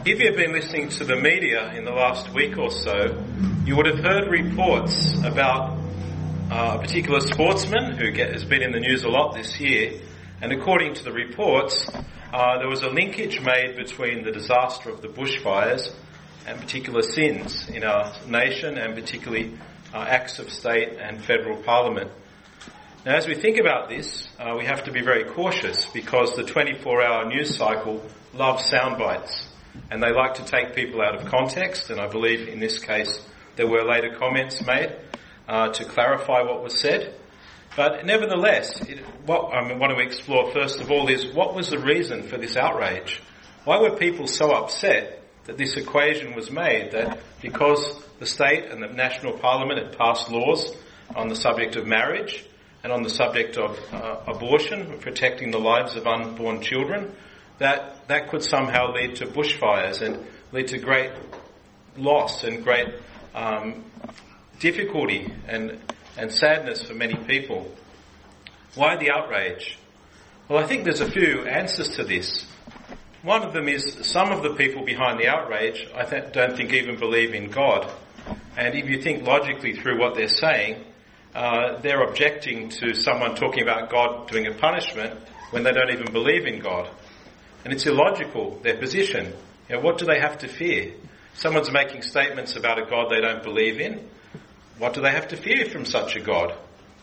If you've been listening to the media in the last week or so, you would have heard reports about a particular sportsman who has been in the news a lot this year. And according to the reports, there was a linkage made between the disaster of the bushfires and particular sins in our nation, and particularly acts of state and federal parliament. Now, as we think about this, we have to be very cautious, because the 24-hour news cycle loves sound bites, and they like to take people out of context. And I believe in this case there were later comments made to clarify what was said. But nevertheless, what I want to explore first of all is, what was the reason for this outrage? Why were people so upset that this equation was made, that because the state and the national parliament had passed laws on the subject of marriage and on the subject of abortion, protecting the lives of unborn children, that could somehow lead to bushfires and lead to great loss and great difficulty and sadness for many people. Why the outrage? Well, I think there's a few answers to this. One of them is, some of the people behind the outrage don't think even believe in God. And if you think logically through what they're saying, they're objecting to someone talking about God doing a punishment when they don't even believe in God. And it's illogical, their position. What do they have to fear? Someone's making statements about a God they don't believe in. What do they have to fear from such a God?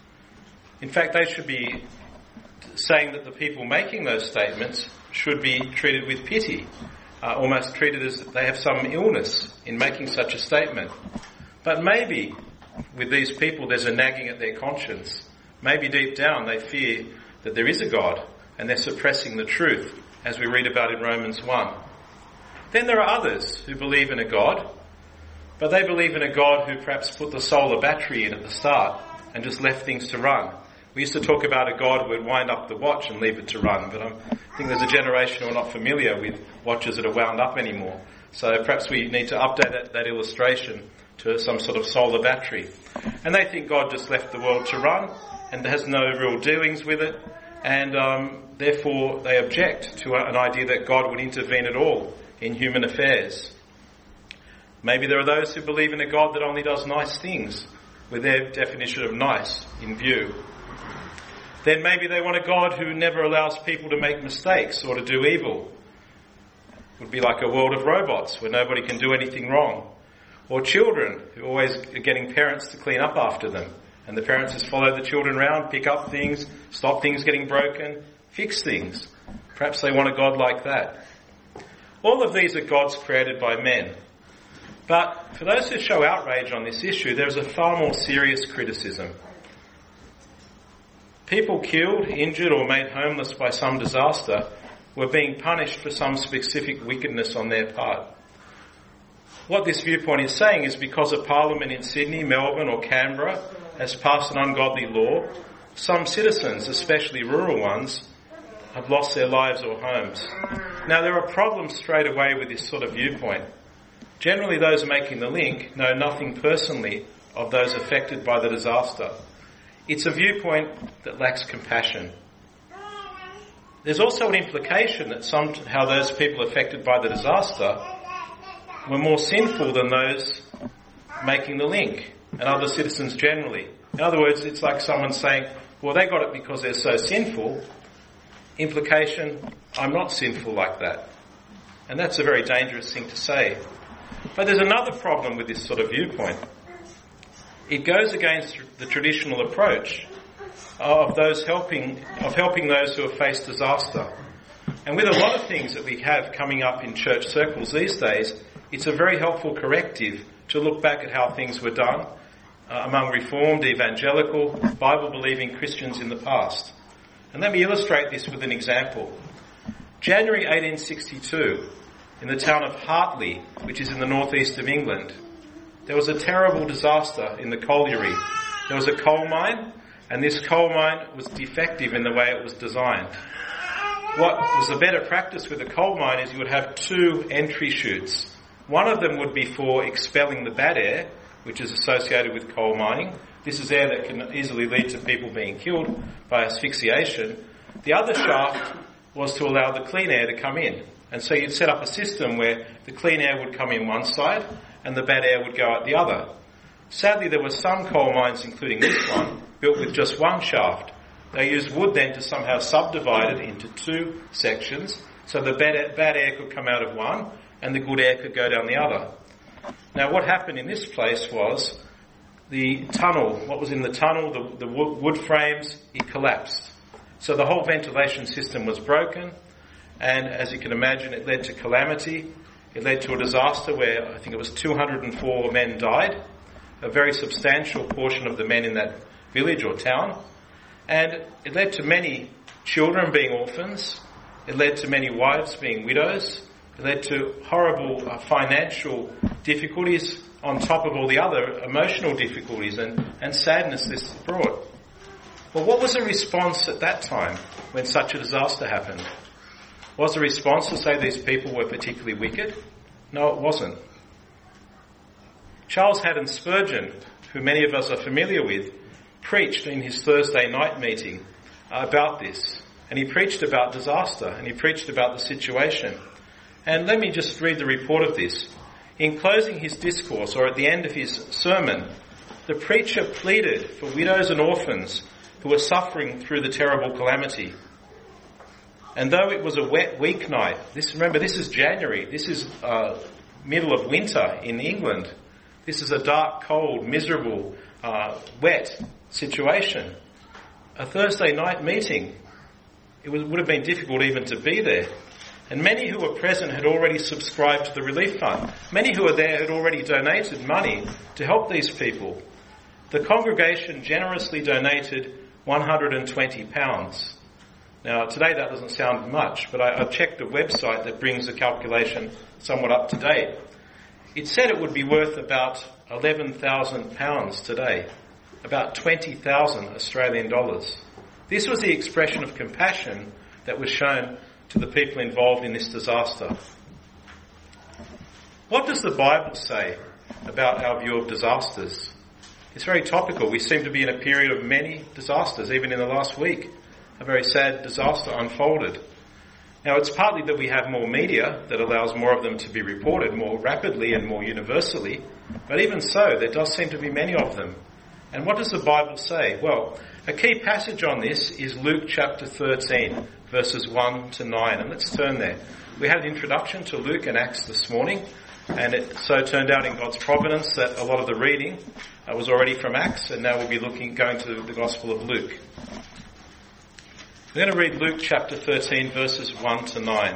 In fact, they should be saying that the people making those statements should be treated with pity, almost treated as they have some illness in making such a statement. But maybe with these people there's a nagging at their conscience. Maybe deep down they fear that there is a God and they're suppressing the truth, as we read about in Romans 1. Then there are others who believe in a God, but they believe in a God who perhaps put the solar battery in at the start and just left things to run. We used to talk about a God who would wind up the watch and leave it to run, but I think there's a generation who are not familiar with watches that are wound up anymore. So perhaps we need to update that illustration to some sort of solar battery. And they think God just left the world to run and has no real dealings with it, and therefore they object to an idea that God would intervene at all in human affairs. Maybe there are those who believe in a God that only does nice things, with their definition of nice in view. Then maybe they want a God who never allows people to make mistakes or to do evil. It would be like a world of robots where nobody can do anything wrong. Or children who always are getting parents to clean up after them, and the parents just follow the children around, pick up things, stop things getting broken, fix things. Perhaps they want a God like that. All of these are gods created by men. But for those who show outrage on this issue, there is a far more serious criticism. People killed, injured, or made homeless by some disaster were being punished for some specific wickedness on their part. What this viewpoint is saying is, because a parliament in Sydney, Melbourne, or Canberra has passed an ungodly law, some citizens, especially rural ones, have lost their lives or homes. Now, there are problems straight away with this sort of viewpoint. Generally, those making the link know nothing personally of those affected by the disaster. It's a viewpoint that lacks compassion. There's also an implication that somehow those people affected by the disaster were more sinful than those making the link, and other citizens generally. In other words, it's like someone saying, well, they got it because they're so sinful. Implication, I'm not sinful like that. And that's a very dangerous thing to say. But there's another problem with this sort of viewpoint. It goes against the traditional approach of helping those who have faced disaster. And with a lot of things that we have coming up in church circles these days, it's a very helpful corrective to look back at how things were done among Reformed, Evangelical, Bible-believing Christians in the past. And let me illustrate this with an example. January 1862, in the town of Hartley, which is in the northeast of England, there was a terrible disaster in the colliery. There was a coal mine, and this coal mine was defective in the way it was designed. What was a better practice with a coal mine is you would have two entry chutes. One of them would be for expelling the bad air, which is associated with coal mining. This is air that can easily lead to people being killed by asphyxiation. The other shaft was to allow the clean air to come in. And so you'd set up a system where the clean air would come in one side and the bad air would go out the other. Sadly, there were some coal mines, including this one, built with just one shaft. They used wood then to somehow subdivide it into two sections so the bad air could come out of one and the good air could go down the other. Now what happened in this place was the tunnel, what was in the tunnel, the wood frames, it collapsed. So the whole ventilation system was broken, and as you can imagine, it led to calamity. It led to a disaster where I think it was 204 men died, a very substantial portion of the men in that village or town. And it led to many children being orphans. It led to many wives being widows. It led to horrible financial difficulties on top of all the other emotional difficulties and sadness this brought. Well, what was the response at that time when such a disaster happened? Was the response to say these people were particularly wicked? No, it wasn't. Charles Haddon Spurgeon, who many of us are familiar with, preached in his Thursday night meeting about this. And he preached about disaster, and he preached about the situation. And let me just read the report of this. In closing his discourse, or at the end of his sermon, the preacher pleaded for widows and orphans who were suffering through the terrible calamity. And though it was a wet weeknight, remember this is January, this is middle of winter in England. This is a dark, cold, miserable, wet situation. A Thursday night meeting, it would have been difficult even to be there. And many who were present had already subscribed to the relief fund. Many who were there had already donated money to help these people. The congregation generously donated £120. Now, today that doesn't sound much, but I checked a website that brings the calculation somewhat up to date. It said it would be worth about £11,000 today, about 20,000 Australian dollars. This was the expression of compassion that was shown to the people involved in this disaster. What does the Bible say about our view of disasters? It's very topical. We seem to be in a period of many disasters. Even in the last week, a very sad disaster unfolded. Now, it's partly that we have more media that allows more of them to be reported more rapidly and more universally. But even so, there does seem to be many of them. And what does the Bible say? Well, a key passage on this is Luke chapter 13, verses 1 to 9. And let's turn there. We had an introduction to Luke and Acts this morning, and it so turned out in God's providence that a lot of the reading was already from Acts, and now we'll be going to the Gospel of Luke. We're going to read Luke chapter 13, verses 1 to 9.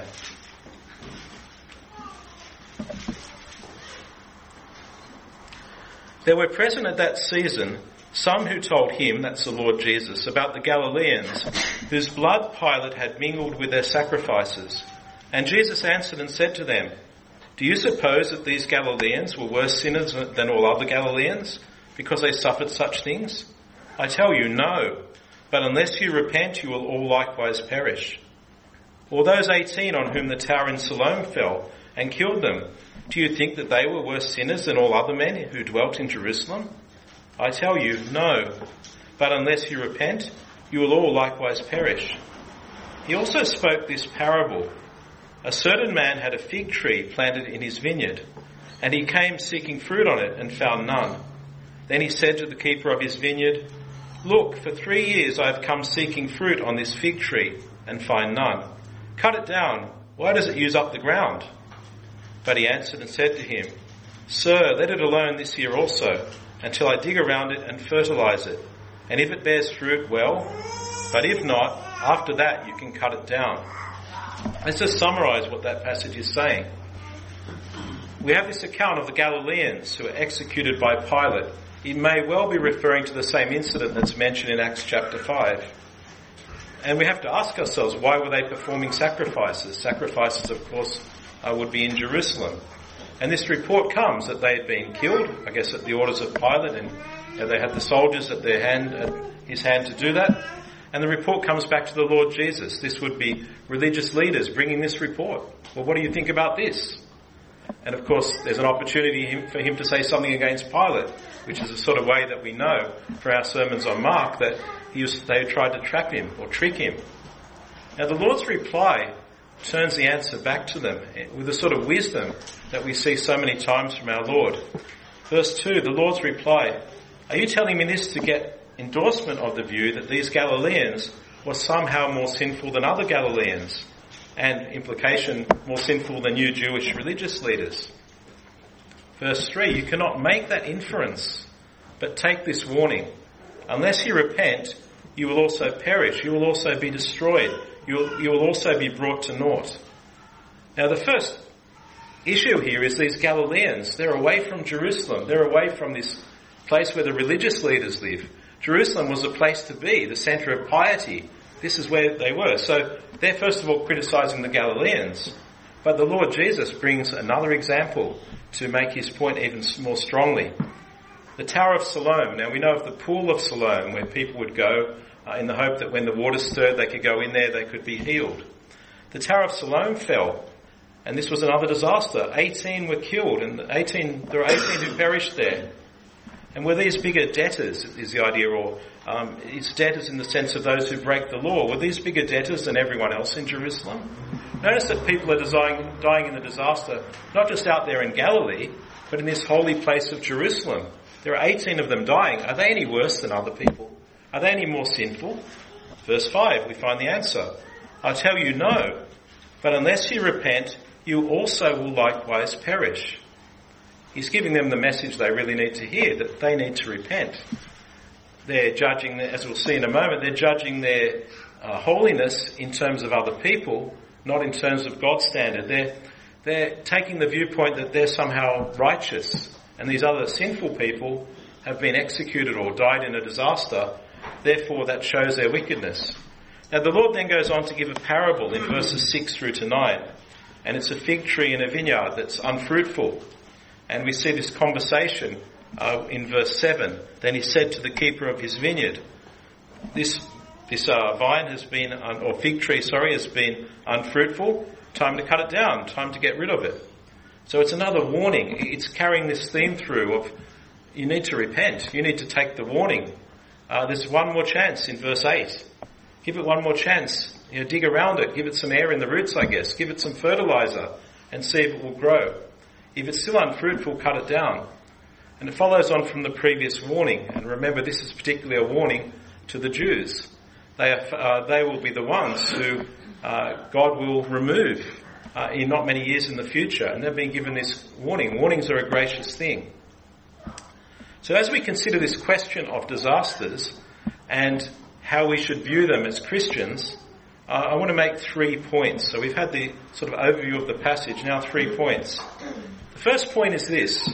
There were present at that season some who told him, that's the Lord Jesus, about the Galileans, whose blood Pilate had mingled with their sacrifices. And Jesus answered and said to them, "Do you suppose that these Galileans were worse sinners than all other Galileans, because they suffered such things? I tell you, no. But unless you repent, you will all likewise perish. Or those 18 on whom the tower in Siloam fell and killed them, do you think that they were worse sinners than all other men who dwelt in Jerusalem? I tell you, no. But unless you repent, you will all likewise perish." He also spoke this parable. A certain man had a fig tree planted in his vineyard, and he came seeking fruit on it and found none. Then he said to the keeper of his vineyard, "Look, for 3 years I have come seeking fruit on this fig tree and find none. Cut it down. Why does it use up the ground?" But he answered and said to him, "Sir, let it alone this year also, until I dig around it and fertilize it. And if it bears fruit, well, but if not, after that you can cut it down." Let's just summarize what that passage is saying. We have this account of the Galileans who were executed by Pilate. It may well be referring to the same incident that's mentioned in Acts chapter 5. And we have to ask ourselves, why were they performing sacrifices? Sacrifices, of course, would be in Jerusalem. And this report comes that they had been killed, I guess at the orders of Pilate, and they had the soldiers at his hand to do that. And the report comes back to the Lord Jesus. This would be religious leaders bringing this report. Well, what do you think about this? And of course, there's an opportunity for him to say something against Pilate, which is the sort of way that we know from our sermons on Mark that they tried to trap him or trick him. Now, the Lord's reply turns the answer back to them with the sort of wisdom that we see so many times from our Lord. Verse 2, the Lord's reply, are you telling me this to get endorsement of the view that these Galileans were somehow more sinful than other Galileans? And implication, more sinful than you Jewish religious leaders? Verse 3, you cannot make that inference, but take this warning. Unless you repent, you will also perish. You will also be destroyed. You will also be brought to naught. Now the first issue here is these Galileans. They're away from Jerusalem. They're away from this place where the religious leaders live. Jerusalem was the place to be, the centre of piety. This is where they were. So they're first of all criticising the Galileans. But the Lord Jesus brings another example to make his point even more strongly. The Tower of Siloam. Now we know of the Pool of Siloam where people would go in the hope that when the water stirred they could go in there, they could be healed. The Tower of Siloam fell, and this was another disaster. 18 were killed, and there were 18 who perished there. And were these bigger debtors, is the idea, or it's debtors in the sense of those who break the law. Were these bigger debtors than everyone else in Jerusalem? Notice that people are dying in the disaster, not just out there in Galilee, but in this holy place of Jerusalem. There are 18 of them dying. Are they any worse than other people? Are they any more sinful? Verse 5, we find the answer. I tell you no, but unless you repent, you also will likewise perish. He's giving them the message they really need to hear, that they need to repent. They're judging, as we'll see in a moment, they're judging their holiness in terms of other people, not in terms of God's standard. They're taking the viewpoint that they're somehow righteous, and these other sinful people have been executed or died in a disaster. Therefore, that shows their wickedness. Now, the Lord then goes on to give a parable in verses 6 through to 9, and it's a fig tree in a vineyard that's unfruitful. And we see this conversation in verse 7. Then he said to the keeper of his vineyard, this vine has been, or fig tree, has been unfruitful. Time to cut it down. Time to get rid of it. So it's another warning. It's carrying this theme through of you need to repent. You need to take the warning. There's one more chance in verse 8. Give it one more chance. Dig around it. Give it some air in the roots, I guess. Give it some fertilizer and see if it will grow. If it's still unfruitful, cut it down. And it follows on from the previous warning. And remember, this is particularly a warning to the Jews. They will be the ones who God will remove in not many years in the future. And they've been given this warning. Warnings are a gracious thing. So as we consider this question of disasters and how we should view them as Christians, I want to make 3 points. So we've had the sort of overview of the passage, now 3 points. The first point is this.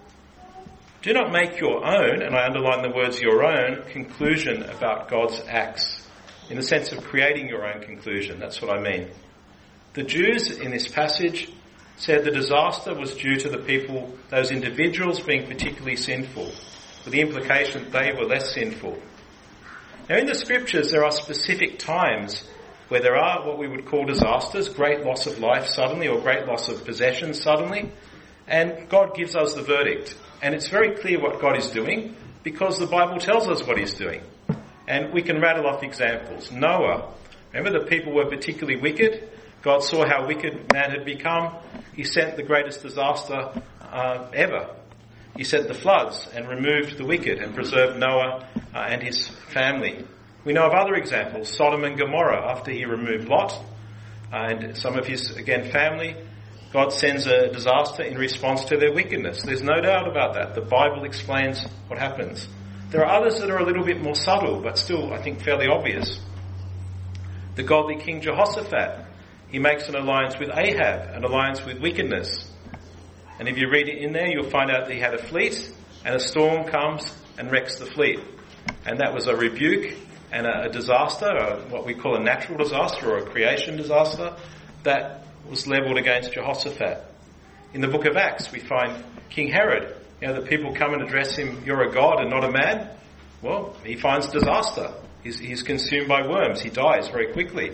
Do not make your own, and I underline the words your own, conclusion about God's acts, in the sense of creating your own conclusion. That's what I mean. The Jews in this passage said the disaster was due to the people, those individuals being particularly sinful, with the implication that they were less sinful. Now in the scriptures there are specific times where there are what we would call disasters, great loss of life suddenly or great loss of possessions suddenly, and God gives us the verdict. And it's very clear what God is doing because the Bible tells us what he's doing. And we can rattle off examples. Noah, remember the people were particularly wicked. God saw how wicked man had become. He sent the greatest disaster ever. He sent the floods and removed the wicked and preserved Noah and his family. We know of other examples. Sodom and Gomorrah, after he removed Lot and some of his, again, family, God sends a disaster in response to their wickedness. There's no doubt about that. The Bible explains what happens. There are others that are a little bit more subtle, but still, I think, fairly obvious. The godly King Jehoshaphat, he makes an alliance with Ahab, an alliance with wickedness. And if you read it in there, you'll find out that he had a fleet, and a storm comes and wrecks the fleet. And that was a rebuke and a disaster, what we call a natural disaster or a creation disaster, that was levelled against Jehoshaphat. In the book of Acts, we find King Herod. The people come and address him, you're a god and not a man. Well, he finds disaster. He's consumed by worms. He dies very quickly.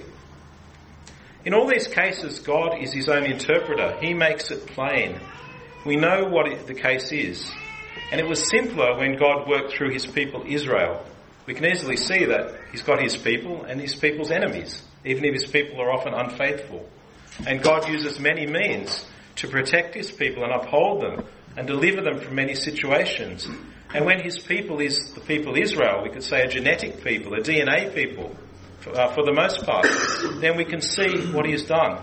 In all these cases, God is his own interpreter. He makes it plain. We know what the case is. And it was simpler when God worked through his people Israel. We can easily see that he's got his people and his people's enemies, even if his people are often unfaithful. And God uses many means to protect his people and uphold them and deliver them from many situations. And when his people is the people Israel, we could say a genetic people, a DNA people, for the most part, then we can see what he has done.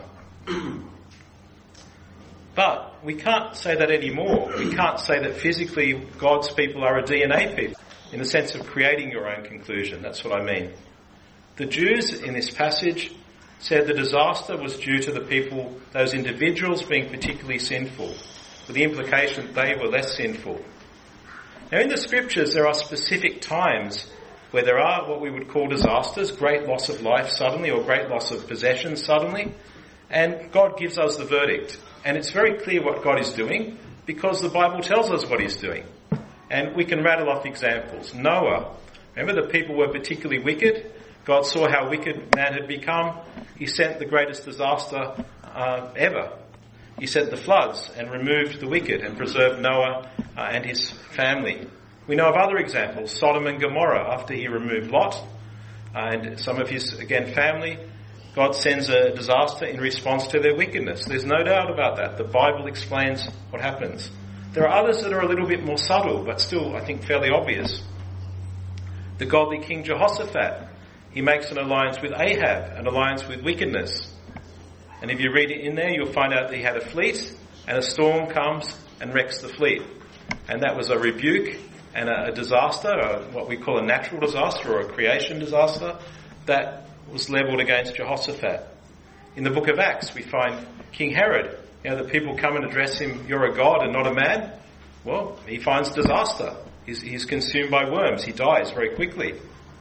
But we can't say that anymore. We can't say that physically God's people are a DNA people, in the sense of creating your own conclusion. That's what I mean. The Jews in this passage said the disaster was due to the people, those individuals being particularly sinful, with the implication that they were less sinful. Now in the scriptures there are specific times where there are what we would call disasters, great loss of life suddenly or great loss of possessions suddenly, and God gives us the verdict. And it's very clear what God is doing because the Bible tells us what he's doing. And we can rattle off examples. Noah, remember the people were particularly wicked. God saw how wicked man had become. He sent the greatest disaster ever. He sent the floods and removed the wicked and preserved Noah and his family. We know of other examples. Sodom and Gomorrah, after he removed Lot and some of his, again, family, God sends a disaster in response to their wickedness. There's no doubt about that. The Bible explains what happens. There are others that are a little bit more subtle, but still, I think, fairly obvious. The godly King Jehoshaphat, he makes an alliance with Ahab, an alliance with wickedness. And if you read it in there, you'll find out that he had a fleet, and a storm comes and wrecks the fleet. And that was a rebuke and a disaster, what we call a natural disaster or a creation disaster, that was levelled against Jehoshaphat. In the book of Acts, we find King Herod. The people come and address him, "You're a god and not a man." Well, he finds disaster. He's consumed by worms. He dies very quickly.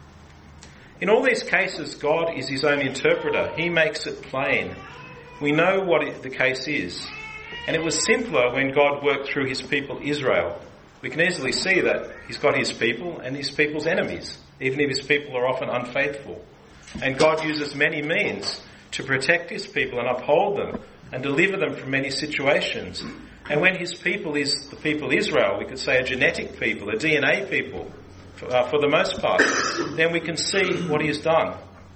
In all these cases, God is his own interpreter. He makes it plain. We know what the case is. And it was simpler when God worked through his people Israel. We can easily see that he's got his people and his people's enemies, even if his people are often unfaithful. And God uses many means to protect his people and uphold them and deliver them from many situations. And when his people is the people Israel, we could say a genetic people, a DNA people, for the most part, then we can see what he has done.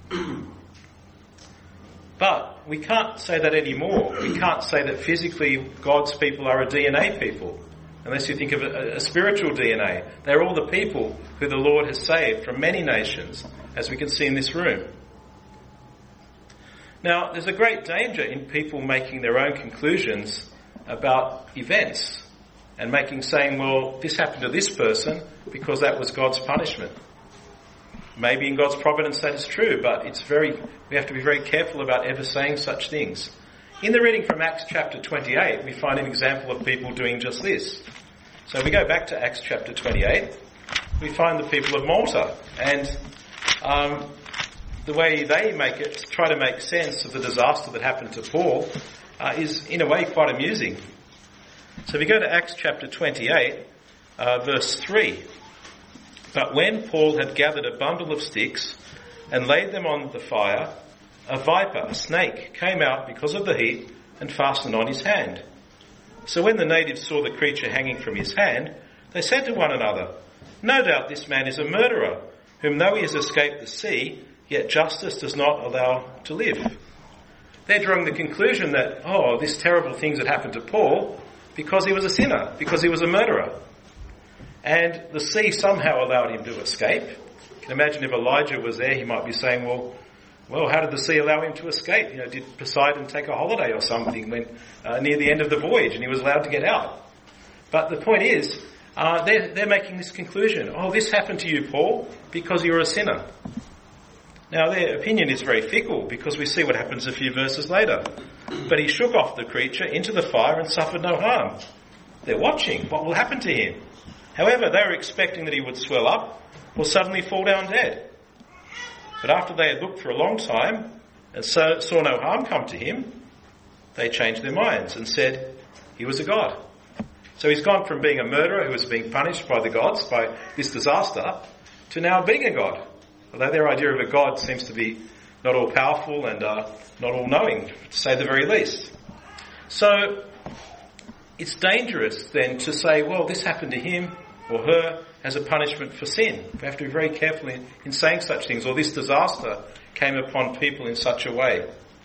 But we can't say that anymore. We can't say that physically God's people are a DNA people, unless you think of a spiritual DNA. They're all the people who the Lord has saved from many nations, as we can see in this room. Now, there's a great danger in people making their own conclusions about events and saying, well, this happened to this person because that was God's punishment. Maybe in God's providence that is true, but we have to be very careful about ever saying such things. In the reading from Acts chapter 28, we find an example of people doing just this. So if we go back to Acts chapter 28, we find the people of Malta, and the way they try to make sense of the disaster that happened to Paul is in a way quite amusing. So if we go to Acts chapter 28, verse 3, "But when Paul had gathered a bundle of sticks and laid them on the fire, a viper, a snake, came out because of the heat and fastened on his hand. So when the natives saw the creature hanging from his hand, they said to one another, 'No doubt this man is a murderer, whom though he has escaped the sea, yet justice does not allow to live.'" They're drawing the conclusion that, this terrible things had happened to Paul because he was a sinner, because he was a murderer. And the sea somehow allowed him to escape. You can imagine if Elijah was there, he might be saying, well, how did the sea allow him to escape? Did Poseidon take a holiday or something when near the end of the voyage and he was allowed to get out? But the point is, they're making this conclusion. This happened to you, Paul, because you're a sinner. Now, their opinion is very fickle because we see what happens a few verses later. "But he shook off the creature into the fire and suffered no harm." They're watching what will happen to him. However, they were expecting that he would swell up or suddenly fall down dead. But after they had looked for a long time and saw no harm come to him, they changed their minds and said he was a god. So he's gone from being a murderer who was being punished by the gods, by this disaster, to now being a god. Although their idea of a god seems to be not all powerful and not all knowing, to say the very least. So it's dangerous then to say, this happened to him or her as a punishment for sin. We have to be very careful in saying such things, or this disaster came upon people in such a way.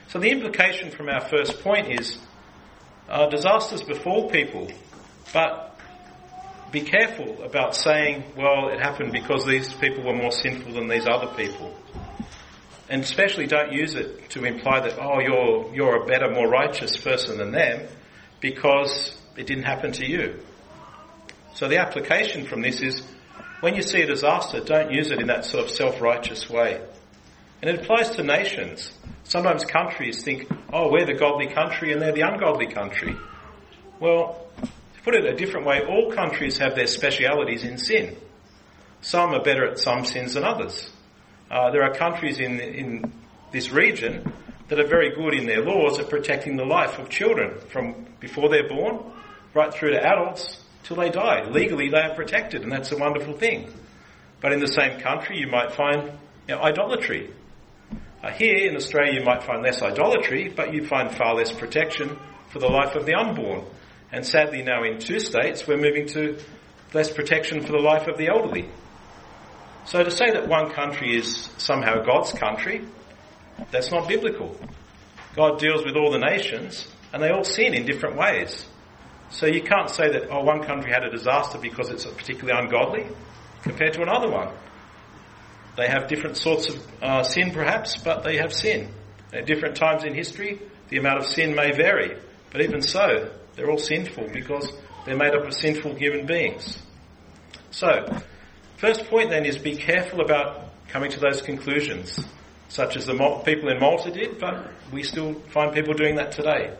So the implication from our first point is disasters befall people, but be careful about saying, well, it happened because these people were more sinful than these other people. And especially don't use it to imply that, oh, you're a better, more righteous person than them because it didn't happen to you. So the application from this is, when you see a disaster, don't use it in that sort of self-righteous way. And it applies to nations. Sometimes countries think, oh, we're the godly country and they're the ungodly country. Well, to put it a different way, all countries have their specialities in sin. Some are better at some sins than others. There are countries in this region that are very good in their laws at protecting the life of children from before they're born right through to adults till they die. Legally they are protected, and that's a wonderful thing. But in the same country you might find idolatry. Here in Australia you might find less idolatry, but you find far less protection for the life of the unborn. And sadly now in 2 states we're moving to less protection for the life of the elderly. So to say that one country is somehow God's country, that's not biblical. God deals with all the nations and they all sin in different ways. So you can't say that, oh, one country had a disaster because it's particularly ungodly compared to another one. They have different sorts of sin perhaps, but they have sin. At different times in history, the amount of sin may vary. But even so, they're all sinful because they're made up of sinful human beings. So, first point then is be careful about coming to those conclusions, such as the people in Malta did, but we still find people doing that today.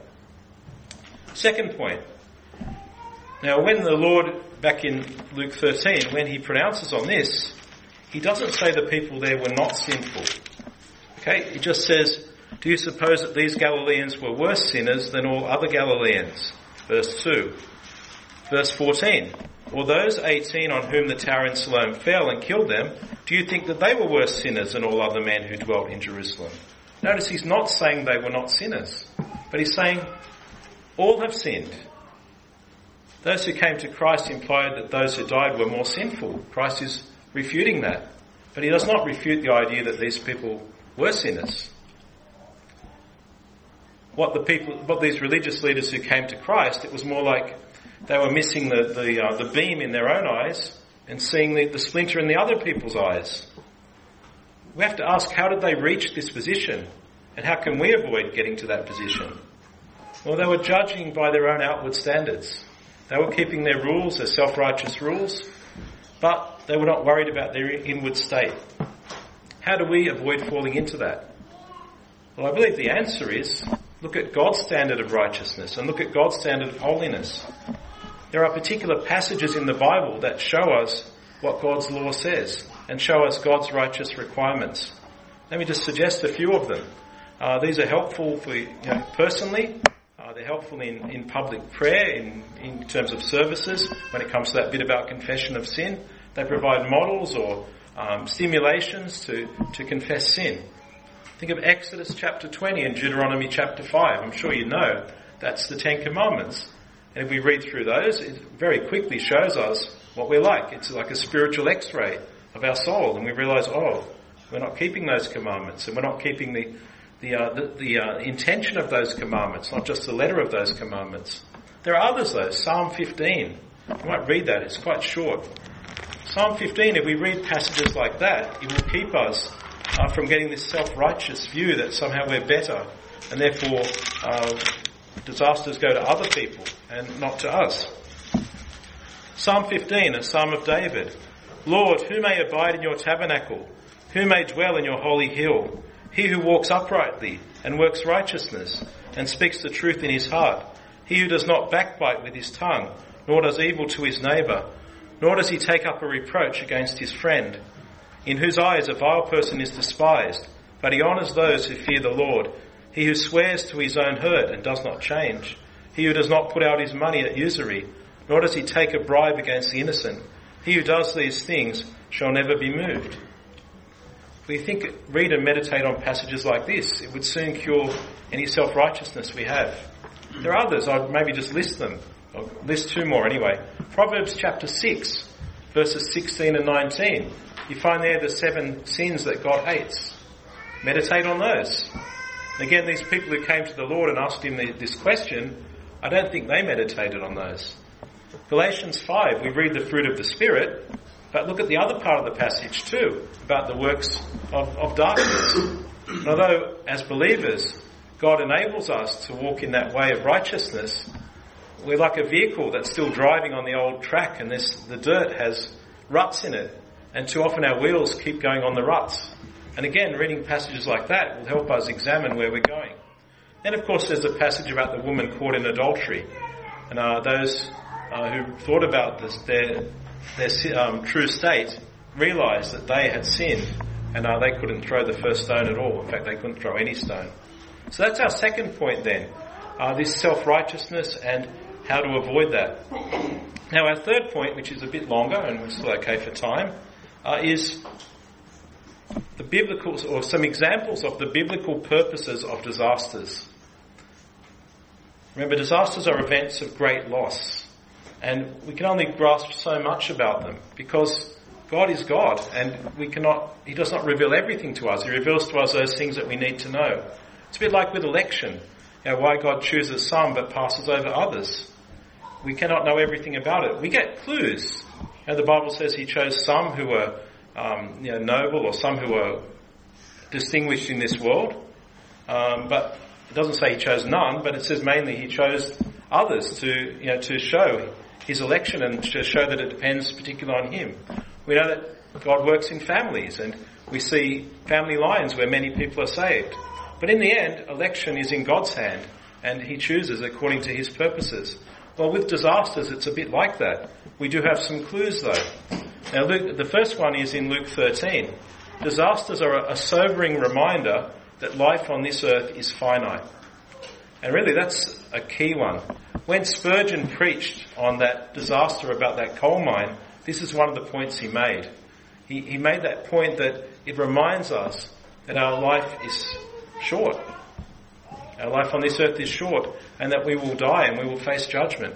Second point. Now, when the Lord, back in Luke 13, when he pronounces on this, he doesn't say the people there were not sinful. Okay, he just says, do you suppose that these Galileans were worse sinners than all other Galileans? Verse 2. Verse 14. Or those 18 on whom the tower in Siloam fell and killed them, do you think that they were worse sinners than all other men who dwelt in Jerusalem? Notice he's not saying they were not sinners, but he's saying all have sinned. Those who came to Christ implied that those who died were more sinful. Christ is refuting that. But he does not refute the idea that these people were sinners. What these religious leaders who came to Christ, it was more like they were missing the beam in their own eyes and seeing the splinter in the other people's eyes. We have to ask, how did they reach this position? And how can we avoid getting to that position? Well, they were judging by their own outward standards. They were keeping their rules, their self-righteous rules, but they were not worried about their inward state. How do we avoid falling into that? Well, I believe the answer is look at God's standard of righteousness and look at God's standard of holiness. There are particular passages in the Bible that show us what God's law says and show us God's righteous requirements. Let me just suggest a few of them. These are helpful for personally. They're helpful in public prayer, in terms of services, when it comes to that bit about confession of sin. They provide models or stimulations to confess sin. Think of Exodus chapter 20 and Deuteronomy chapter 5. I'm sure you know that's the 10 Commandments. And if we read through those, it very quickly shows us what we're like. It's like a spiritual x-ray of our soul. And we realise, we're not keeping those commandments and we're not keeping the intention of those commandments, not just the letter of those commandments. There are others though. Psalm 15. You might read that. It's quite short. Psalm 15, if we read passages like that, it will keep us from getting this self-righteous view that somehow we're better and therefore disasters go to other people and not to us. Psalm 15, a psalm of David. Lord, who may abide in your tabernacle? Who may dwell in your holy hill? He who walks uprightly and works righteousness and speaks the truth in his heart. He who does not backbite with his tongue, nor does evil to his neighbour, nor does he take up a reproach against his friend, in whose eyes a vile person is despised, but he honours those who fear the Lord. He who swears to his own hurt and does not change. He who does not put out his money at usury, nor does he take a bribe against the innocent. He who does these things shall never be moved. If we read and meditate on passages like this, it would soon cure any self-righteousness we have. There are others, I'll maybe just list them. I'll list two more anyway. Proverbs chapter 6, verses 16 and 19. You find there the 7 sins that God hates. Meditate on those. And again, these people who came to the Lord and asked him this question, I don't think they meditated on those. Galatians 5, we read the fruit of the Spirit, but look at the other part of the passage too, about the works of darkness. And although, as believers, God enables us to walk in that way of righteousness, we're like a vehicle that's still driving on the old track, and the dirt has ruts in it, and too often our wheels keep going on the ruts. And again, reading passages like that will help us examine where we're going. Then, of course, there's a passage about the woman caught in adultery, and those who thought about this, their true state, realised that they had sinned, and they couldn't throw the first stone at all. In fact, they couldn't throw any stone. So that's our second point then, this self-righteousness and how to avoid that. Now our third point, which is a bit longer, and we're still okay for time, is the biblical, or some examples of the biblical purposes of disasters. Remember, disasters are events of great loss, and we can only grasp so much about them because God is God, and He does not reveal everything to us. He reveals to us those things that we need to know. It's a bit like with election, why God chooses some but passes over others. We cannot know everything about it. We get clues. The Bible says He chose some who were noble, or some who were distinguished in this world, but it doesn't say He chose none, but it says mainly He chose others to show His election and to show that it depends particularly on Him. We know that God works in families, and we see family lines where many people are saved. But in the end, election is in God's hand, and He chooses according to His purposes. Well, with disasters, it's a bit like that. We do have some clues, though. Now, the first one is in Luke 13. Disasters are a sobering reminder that life on this earth is finite. And really, that's a key one. When Spurgeon preached on that disaster about that coal mine, this is one of the points he made. He made that point that it reminds us that our life is short. Our life on this earth is short, and that we will die and we will face judgment.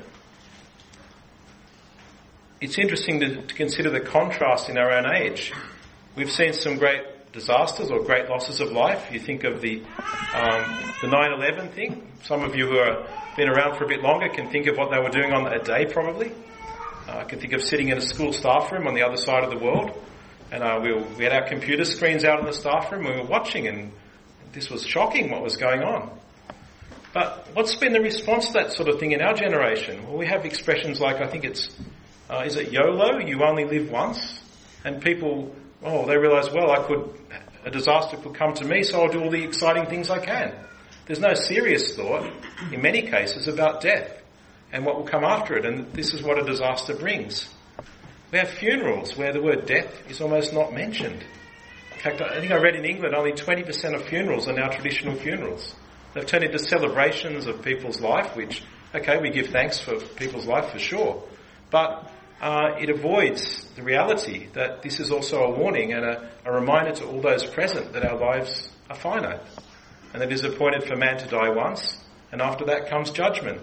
It's interesting to consider the contrast in our own age. We've seen some great disasters or great losses of life. You think of the 9/11 thing. Some of you who have been around for a bit longer can think of what they were doing on that day, probably. I can think of sitting in a school staff room on the other side of the world, and we had our computer screens out in the staff room. We were watching, and this was shocking what was going on. But what's been the response to that sort of thing in our generation? Well, we have expressions like, I think it's, is it YOLO? You only live once. And people, they realise, a disaster could come to me, so I'll do all the exciting things I can. There's no serious thought, in many cases, about death and what will come after it. And this is what a disaster brings. We have funerals where the word death is almost not mentioned. In fact, I think I read in England only 20% of funerals are now traditional funerals. They've turned into celebrations of people's life, which, we give thanks for people's life for sure. But it avoids the reality that this is also a warning and a reminder to all those present that our lives are finite. And that it is appointed for man to die once, and after that comes judgment.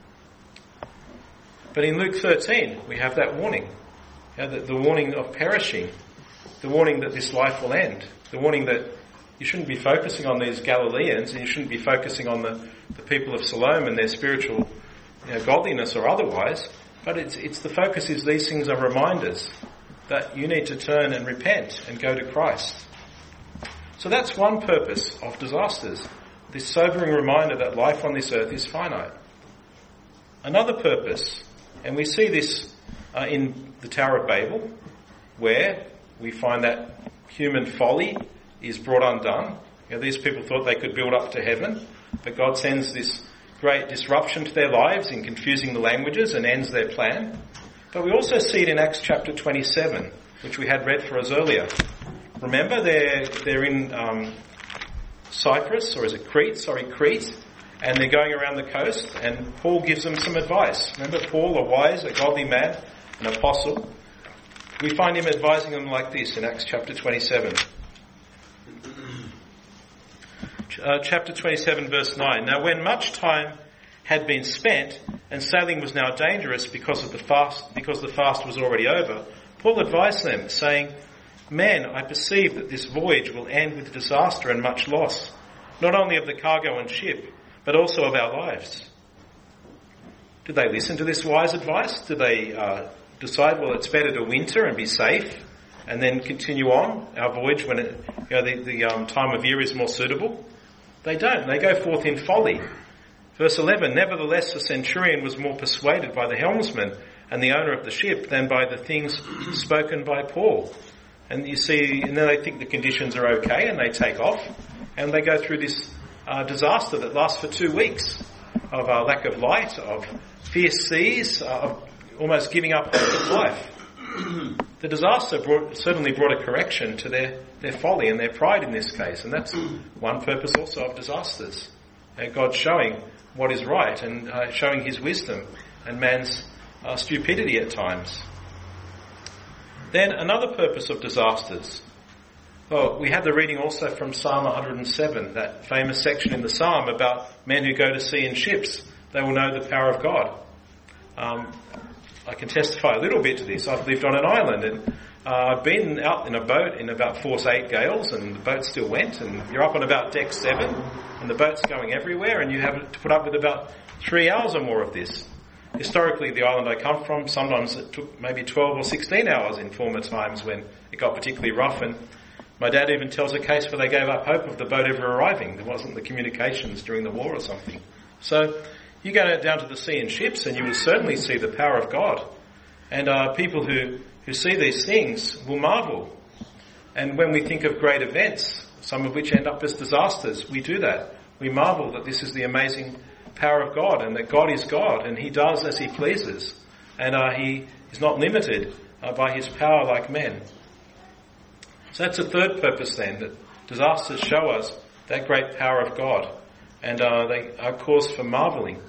But in Luke 13, we have that warning. The warning of perishing. The warning that this life will end. The warning that you shouldn't be focusing on these Galileans, and you shouldn't be focusing on the people of Siloam and their spiritual godliness or otherwise. But it's the focus is these things are reminders that you need to turn and repent and go to Christ. So that's one purpose of disasters, this sobering reminder that life on this earth is finite. Another purpose, and we see this in the Tower of Babel, where we find that human folly is brought undone. These people thought they could build up to heaven, but God sends this great disruption to their lives in confusing the languages and ends their plan. But we also see it in Acts chapter 27, which we had read for us earlier. Remember, they're in Cyprus, or is it Crete? Crete, and they're going around the coast, and Paul gives them some advice. Remember, Paul, a wise, a godly man, an apostle. We find him advising them like this in Acts chapter 27. Chapter 27 verse 9. Now when much time had been spent and sailing was now dangerous because the fast was already over, Paul advised them, saying, Men, I perceive that this voyage will end with disaster and much loss, not only of the cargo and ship, but also of our lives. Did they listen to this wise advice? Did they decide, well, it's better to winter and be safe and then continue on our voyage when the time of year is more suitable? They don't. They go forth in folly. Verse 11, nevertheless the centurion was more persuaded by the helmsman and the owner of the ship than by the things spoken by Paul. And you see, and then they think the conditions are okay and they take off and they go through this disaster that lasts for 2 weeks of lack of light, of fierce seas, of almost giving up hope of life. The disaster certainly brought a correction to their folly and their pride in this case, and that's one purpose also of disasters. God showing what is right and showing his wisdom and man's stupidity at times. Then another purpose of disasters. Well, we had the reading also from Psalm 107, that famous section in the Psalm about men who go to sea in ships. They will know the power of God. I can testify a little bit to this. I've lived on an island and I've been out in a boat in about force 8 gales and the boat still went, and you're up on about deck 7 and the boat's going everywhere and you have to put up with about 3 hours or more of this. Historically, the island I come from, sometimes it took maybe 12 or 16 hours in former times when it got particularly rough, and my dad even tells a case where they gave up hope of the boat ever arriving. There wasn't the communications during the war or something. So you go down to the sea in ships and you will certainly see the power of God. And people who see these things will marvel. And when we think of great events, some of which end up as disasters, we do that. We marvel that this is the amazing power of God and that God is God and he does as he pleases. And he is not limited by his power like men. So that's a third purpose then, that disasters show us that great power of God. And they are cause for marvelling.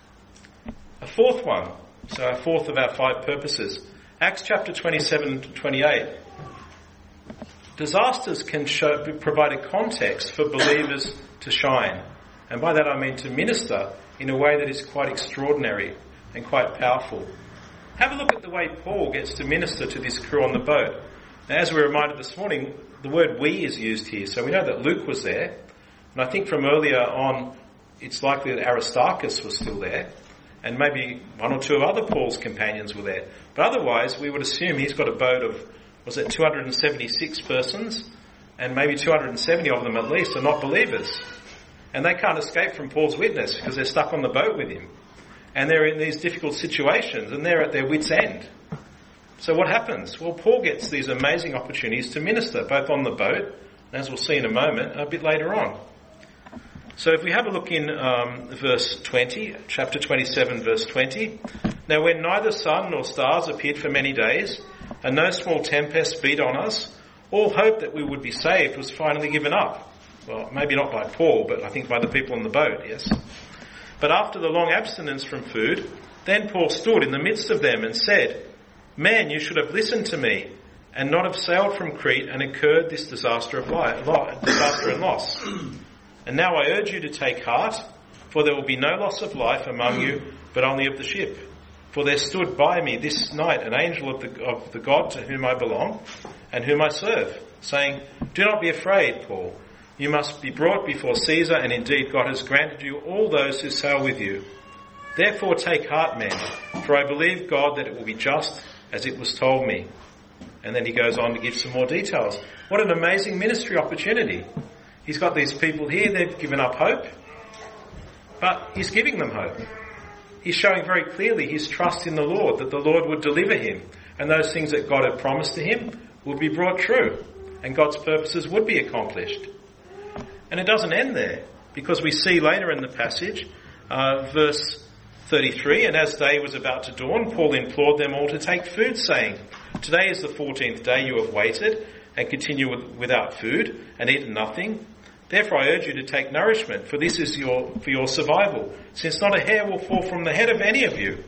A fourth one, so our fourth of our 5 purposes, Acts chapter 27 to 28. Disasters can provide a context for believers to shine. And by that I mean to minister in a way that is quite extraordinary and quite powerful. Have a look at the way Paul gets to minister to this crew on the boat. Now, as we were reminded this morning, the word we is used here, so we know that Luke was there. And I think from earlier on, it's likely that Aristarchus was still there. And maybe 1 or 2 of other Paul's companions were there. But otherwise, we would assume he's got a boat of, 276 persons? And maybe 270 of them at least are not believers. And they can't escape from Paul's witness because they're stuck on the boat with him. And they're in these difficult situations and they're at their wits' end. So what happens? Well, Paul gets these amazing opportunities to minister, both on the boat, and as we'll see in a moment, a bit later on. So if we have a look in verse 20, chapter 27, verse 20. Now when neither sun nor stars appeared for many days, and no small tempest beat on us, all hope that we would be saved was finally given up. Well, maybe not by Paul, but I think by the people on the boat, yes. But after the long abstinence from food, then Paul stood in the midst of them and said, "Men, you should have listened to me, and not have sailed from Crete and incurred this disaster and loss. And now I urge you to take heart, for there will be no loss of life among you, but only of the ship. For there stood by me this night an angel of the God to whom I belong, and whom I serve, saying, 'Do not be afraid, Paul. You must be brought before Caesar, and indeed God has granted you all those who sail with you. Therefore take heart, men, for I believe God that it will be just as it was told me.'" And then he goes on to give some more details. What an amazing ministry opportunity. He's got these people here, they've given up hope, but he's giving them hope. He's showing very clearly his trust in the Lord, that the Lord would deliver him, and those things that God had promised to him would be brought true, and God's purposes would be accomplished. And it doesn't end there, because we see later in the passage, verse 33, "And as day was about to dawn, Paul implored them all to take food, saying, 'Today is the 14th day you have waited, and continue without food, and eaten nothing. Therefore I urge you to take nourishment, for this is for your survival, since not a hair will fall from the head of any of you.'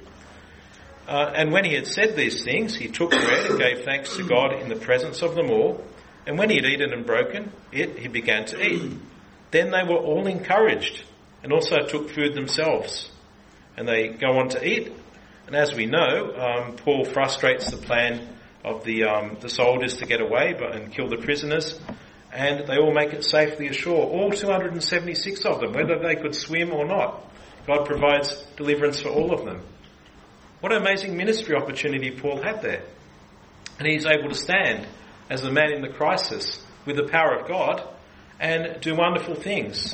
And when he had said these things, he took bread and gave thanks to God in the presence of them all. And when he had eaten and broken it, he began to eat. Then they were all encouraged, and also took food themselves. And they go on to eat. And as we know, Paul frustrates the plan of the soldiers to get away and kill the prisoners. and they all make it safely ashore. All 276 of them, whether they could swim or not. God provides deliverance for all of them. What an amazing ministry opportunity Paul had there. And he's able to stand as the man in the crisis with the power of God and do wonderful things.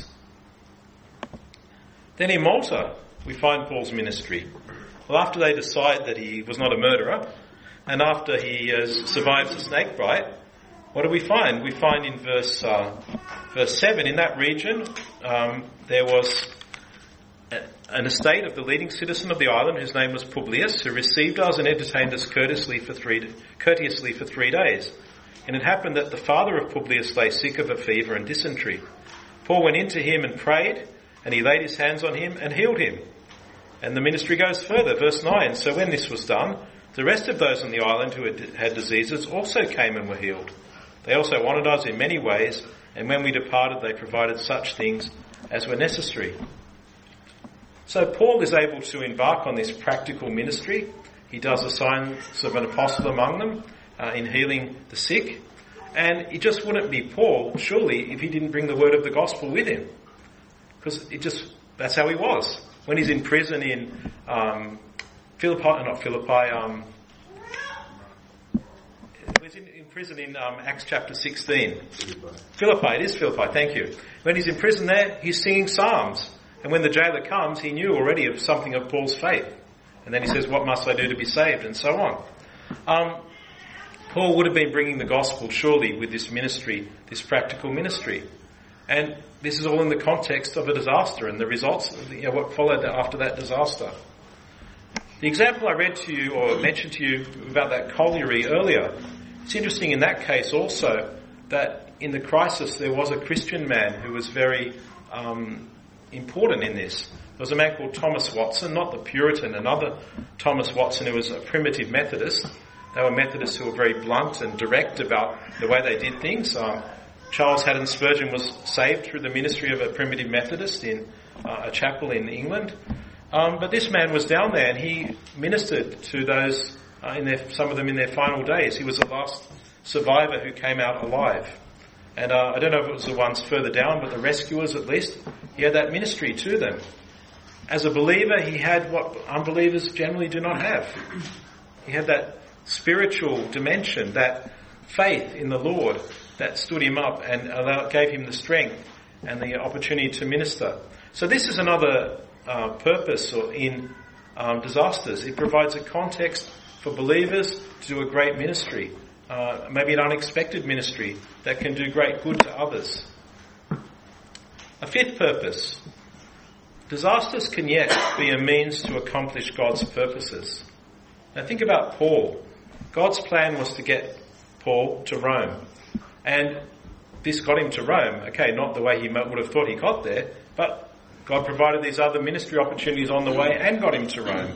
Then in Malta, we find Paul's ministry. Well, after they decide that he was not a murderer, and after he survives a snake bite, what do we find? We find in verse 7, in that region, there was an estate of the leading citizen of the island, whose name was Publius, who received us and entertained us courteously for 3 days. And it happened that the father of Publius lay sick of a fever and dysentery. Paul went in to him and prayed, and he laid his hands on him and healed him. And the ministry goes further, verse 9. So when this was done, the rest of those on the island who had diseases also came and were healed. They also honoured us in many ways, and when we departed they provided such things as were necessary. So Paul is able to embark on this practical ministry. He does the signs of an apostle among them in healing the sick. And it just wouldn't be Paul, surely, if he didn't bring the word of the gospel with him. Because that's how he was. When he's in prison in prison in Acts chapter 16. Philippi, it is Philippi, thank you. When he's in prison there, he's singing psalms. And when the jailer comes, he knew already of something of Paul's faith. And then he says, what must I do to be saved? And so on. Paul would have been bringing the gospel surely with this ministry, this practical ministry. And this is all in the context of a disaster and the results of what followed after that disaster. The example I read to you or mentioned to you about that colliery earlier, it's interesting in that case also that in the crisis there was a Christian man who was very important in this. There was a man called Thomas Watson, not the Puritan, another Thomas Watson who was a primitive Methodist. They were Methodists who were very blunt and direct about the way they did things. Charles Haddon Spurgeon was saved through the ministry of a primitive Methodist in a chapel in England. But this man was down there and he ministered to those, some of them in their final days. He was the last survivor who came out alive. And I don't know if it was the ones further down, but the rescuers at least, he had that ministry to them. As a believer, he had what unbelievers generally do not have. He had that spiritual dimension, that faith in the Lord that stood him up and gave him the strength and the opportunity to minister. So this is another purpose in disasters. It provides a context for believers to do a great ministry, maybe an unexpected ministry that can do great good to others. A fifth purpose. Disasters can yet be a means to accomplish God's purposes. Now think about Paul. God's plan was to get Paul to Rome. And this got him to Rome. Okay, not the way he would have thought he got there, but God provided these other ministry opportunities on the way and got him to Rome.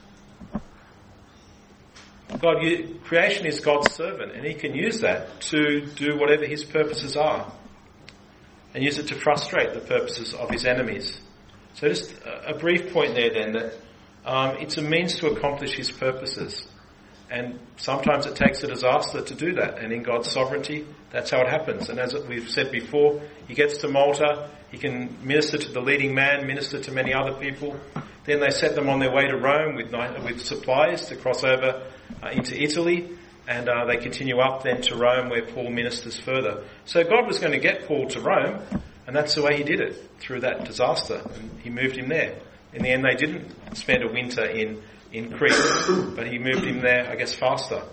Creation is God's servant, and he can use that to do whatever his purposes are and use it to frustrate the purposes of his enemies. So just a brief point there then, that it's a means to accomplish his purposes. And sometimes it takes a disaster to do that. And in God's sovereignty, that's how it happens. And as we've said before, he gets to Malta, he can minister to the leading man, minister to many other people. Then they set them on their way to Rome with supplies to cross over into Italy. And they continue up then to Rome where Paul ministers further. So God was going to get Paul to Rome, and that's the way he did it, through that disaster. And he moved him there. In the end, they didn't spend a winter in Crete, but he moved him there, I guess, faster.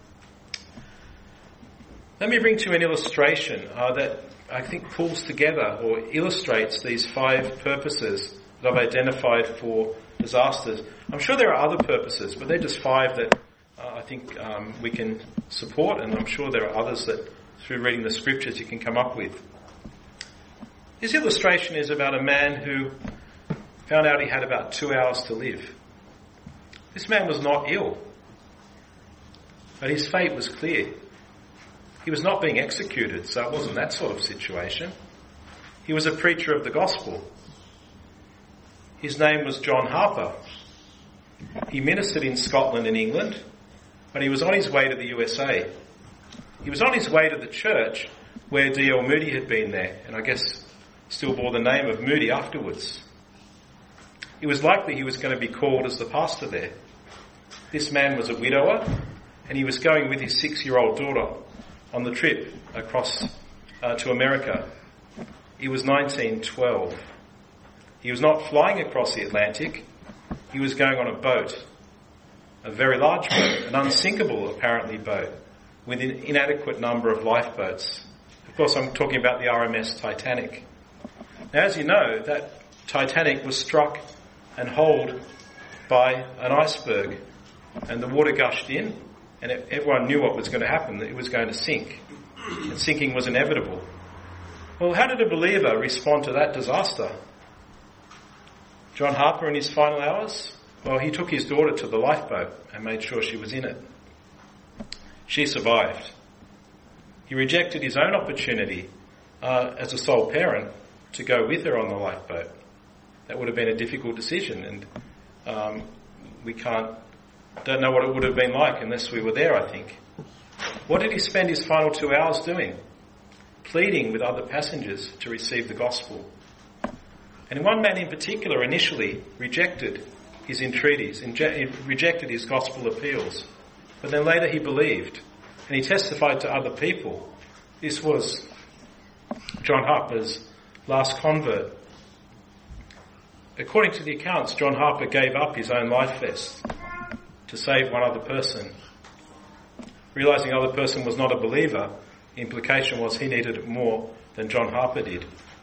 Let me bring to you an illustration that I think pulls together or illustrates these 5 purposes that I've identified for disasters. I'm sure there are other purposes, but they're just 5 that I think we can support, and I'm sure there are others that, through reading the scriptures, you can come up with. This illustration is about a man who found out he had about 2 hours to live. This man was not ill, but his fate was clear. He was not being executed, so it wasn't that sort of situation. He was a preacher of the gospel. His name was John Harper. He ministered in Scotland and England, but he was on his way to the USA. He was on his way to the church where D.L. Moody had been there, and I guess still bore the name of Moody afterwards. It was likely he was going to be called as the pastor there. This man was a widower, and he was going with his 6-year-old daughter on the trip across to America. It was 1912. He was not flying across the Atlantic. He was going on a boat, a very large boat, an unsinkable, apparently, boat, with an inadequate number of lifeboats. Of course, I'm talking about the RMS Titanic. Now, as you know, that Titanic was struck and holed by an iceberg, and the water gushed in, and everyone knew what was going to happen, that it was going to sink, and sinking was inevitable. Well, how did a believer respond to that disaster? John Harper in his final hours? Well, he took his daughter to the lifeboat and made sure she was in it. She survived. He rejected his own opportunity as a sole parent to go with her on the lifeboat. That would have been a difficult decision, and we don't know what it would have been like unless we were there, I think. What did he spend his final 2 hours doing? Pleading with other passengers to receive the gospel. And one man in particular initially rejected his entreaties, rejected his gospel appeals, but then later he believed, and he testified to other people. This was John Harper's last convert. According to the accounts, John Harper gave up his own life vest to save one other person. Realising the other person was not a believer, the implication was he needed it more than John Harper did.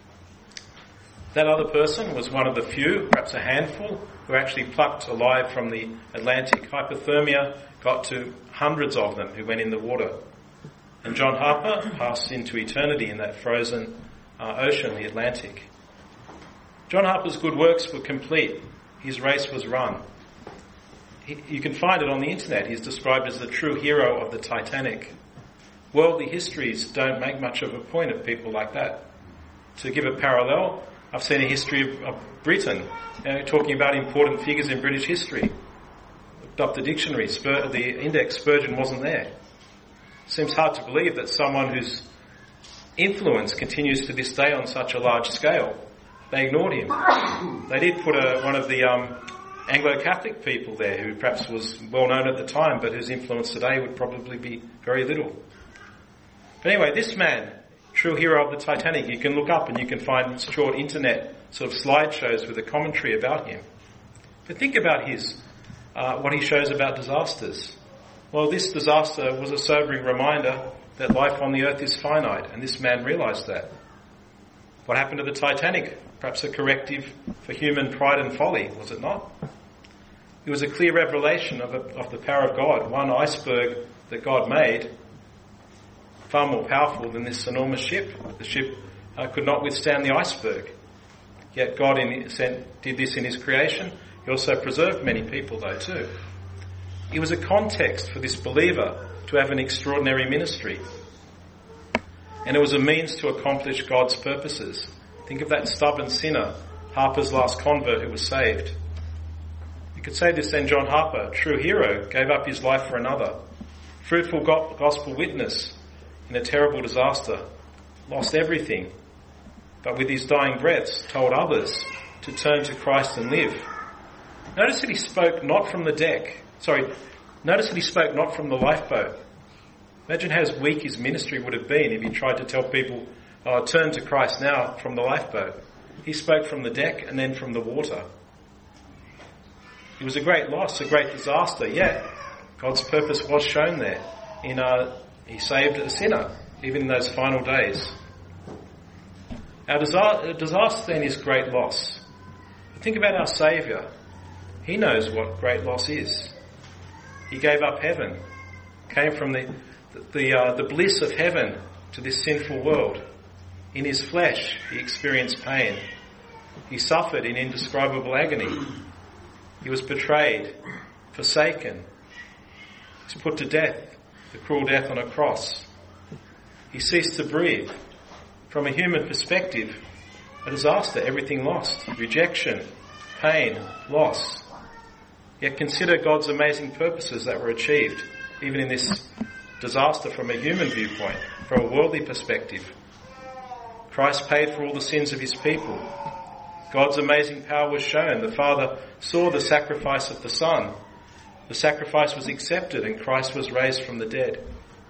That other person was one of the few, perhaps a handful, who actually plucked alive from the Atlantic. Hypothermia got to hundreds of them who went in the water. And John Harper passed into eternity in that frozen ocean, the Atlantic. John Harper's good works were complete. His race was run. You can find it on the internet. He's described as the true hero of the Titanic. Worldly histories don't make much of a point of people like that. To give a parallel, I've seen a history of Britain, talking about important figures in British history. Looked up the dictionary, the index, Spurgeon wasn't there. Seems hard to believe that someone whose influence continues to this day on such a large scale, they ignored him. They did put one of the Anglo-Catholic people there who perhaps was well known at the time, but whose influence today would probably be very little. But anyway, this man, true hero of the Titanic, you can look up and you can find short internet sort of slideshows with a commentary about him. But think about what he shows about disasters. Well, this disaster was a sobering reminder that life on the earth is finite, and this man realised that. What happened to the Titanic? Perhaps a corrective for human pride and folly, was it not? It was a clear revelation of the power of God. One iceberg that God made, far more powerful than this enormous ship. The ship could not withstand the iceberg. Yet God did this in his creation. He also preserved many people, though, too. It was a context for this believer to have an extraordinary ministry. And it was a means to accomplish God's purposes. Think of that stubborn sinner, Harper's last convert who was saved. You could say this then, John Harper, true hero, gave up his life for another. Fruitful gospel witness in a terrible disaster, lost everything, but with his dying breaths told others to turn to Christ and live. Notice that he spoke not from the deck. Notice that he spoke not from the lifeboat. Imagine how weak his ministry would have been if he tried to tell people, turn to Christ now from the lifeboat. He spoke from the deck and then from the water. It was a great loss, a great disaster, yet God's purpose was shown there. He saved a sinner, even in those final days. Our disaster then is great loss. But think about our Saviour. He knows what great loss is. He gave up heaven, came from the bliss of heaven to this sinful world. In his flesh, he experienced pain. He suffered in indescribable agony. He was betrayed, forsaken. He was put to death, the cruel death on a cross. He ceased to breathe. From a human perspective, a disaster, everything lost. Rejection, pain, loss. Yet consider God's amazing purposes that were achieved, even in this disaster from a human viewpoint, from a worldly perspective. Christ paid for all the sins of his people. God's amazing power was shown. The Father saw the sacrifice of the Son. The sacrifice was accepted and Christ was raised from the dead.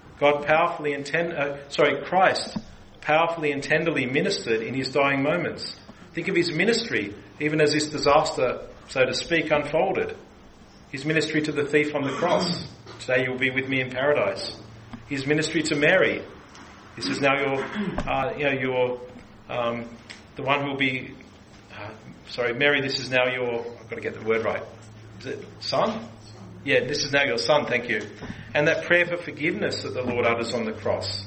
Christ powerfully and tenderly ministered in his dying moments. Think of his ministry, even as this disaster, so to speak, unfolded. His ministry to the thief on the cross. Today you'll be with me in paradise. His ministry to Mary. This is now the one who will be, Mary, this is now I've got to get the word right. Is it son? Yeah, this is now your son, thank you. And that prayer for forgiveness that the Lord utters on the cross.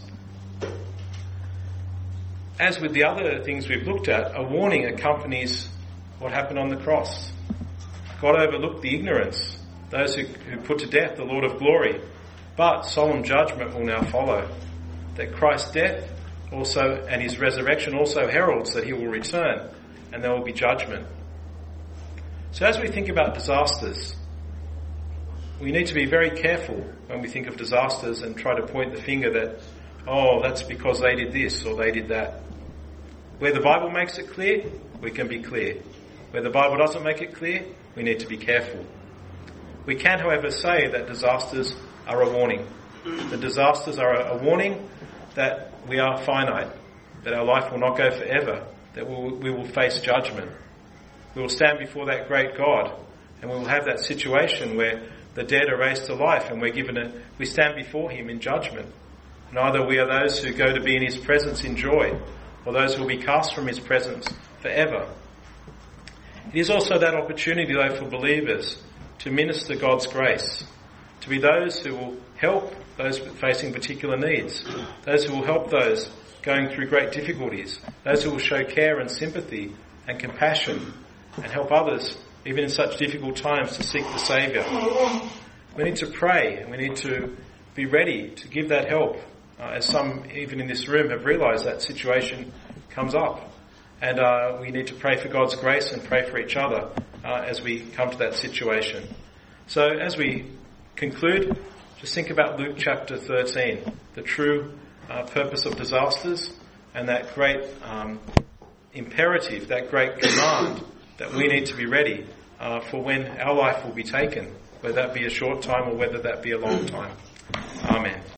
As with the other things we've looked at, a warning accompanies what happened on the cross. God overlooked the ignorance, those who put to death the Lord of glory. But solemn judgment will now follow. That Christ's death also and his resurrection also heralds that he will return and there will be judgment. So as we think about disasters, we need to be very careful when we think of disasters and try to point the finger that, that's because they did this or they did that. Where the Bible makes it clear, we can be clear. Where the Bible doesn't make it clear, we need to be careful. We can, however, say that disasters are a warning. The disasters are a warning that we are finite, that our life will not go forever, that we will face judgment. We will stand before that great God, and we will have that situation where the dead are raised to life, and we stand before him in judgment. And either we are those who go to be in his presence in joy, or those who will be cast from his presence forever. It is also that opportunity, though, for believers to minister God's grace, to be those who will help those facing particular needs, those who will help those going through great difficulties, those who will show care and sympathy and compassion and help others, even in such difficult times, to seek the Saviour. We need to pray and we need to be ready to give that help, as some even in this room have realised that situation comes up. And we need to pray for God's grace and pray for each other as we come to that situation. So as we conclude, just think about Luke chapter 13, the true purpose of disasters and that great imperative, that great command that we need to be ready for when our life will be taken, whether that be a short time or whether that be a long time. Amen.